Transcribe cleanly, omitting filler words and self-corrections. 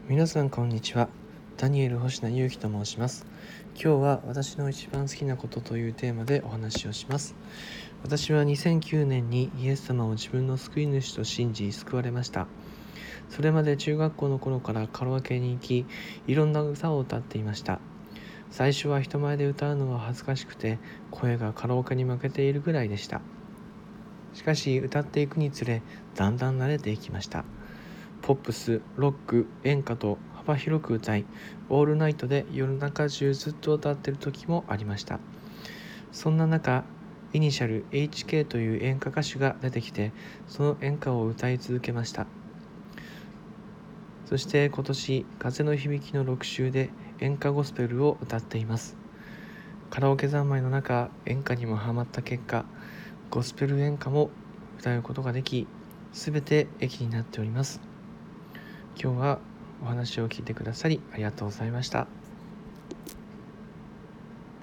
皆さんこんにちは。ダニエル星名祐希と申します。今日は私の一番好きなことというテーマでお話をします。私は2009年にイエス様を自分の救い主と信じ救われました。それまで中学校の頃からカラオケに行き、いろんな歌を歌っていました。最初は人前で歌うのは恥ずかしくて、声がカラオケに負けているぐらいでした。しかし歌っていくにつれ、だんだん慣れていきました。ポップス、ロック、演歌と幅広く歌い、オールナイトで夜中中ずっと歌っている時もありました。そんな中、イニシャル HK という演歌歌手が出てきて、その演歌を歌い続けました。そして今年、風の響きの6週で演歌ゴスペルを歌っています。カラオケ三昧の中、演歌にもハマった結果、ゴスペル演歌も歌うことができ、すべて益になっております。今日はお話を聞いてくださりありがとうございました。